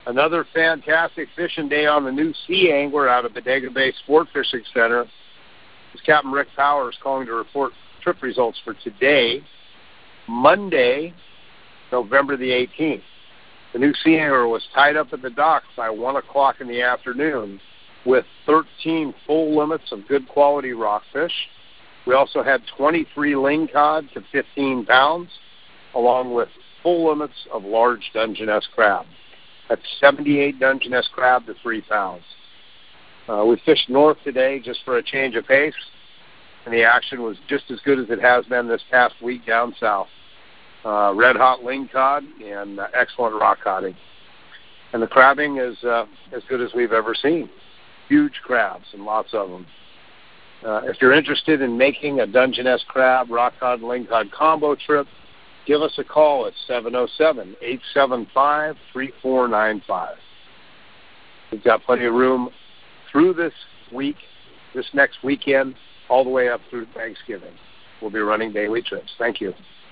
Another fantastic fishing day on the new Sea Angler out of Bodega Bay Sport Fishing Center. This is Captain Rick Powers calling to report trip results for today, Monday, November the 18th. The new Sea Angler was tied up at the docks by 1 o'clock in the afternoon with 13 full limits of good quality rockfish. We also had 23 lingcod to 15 pounds, along with full limits of large Dungeness crab. That's 78 Dungeness crab to 3 pounds. We fished north today just for a change of pace, and the action was just as good as it has been this past week down south. Red-hot lingcod and excellent rock coding. And the crabbing is as good as we've ever seen. Huge crabs and lots of them. If you're interested in making a Dungeness crab, rock cod, and lingcod combo trip, give us a call at 707-875-3495. We've got plenty of room through this week, this next weekend, all the way up through Thanksgiving. We'll be running daily trips. Thank you.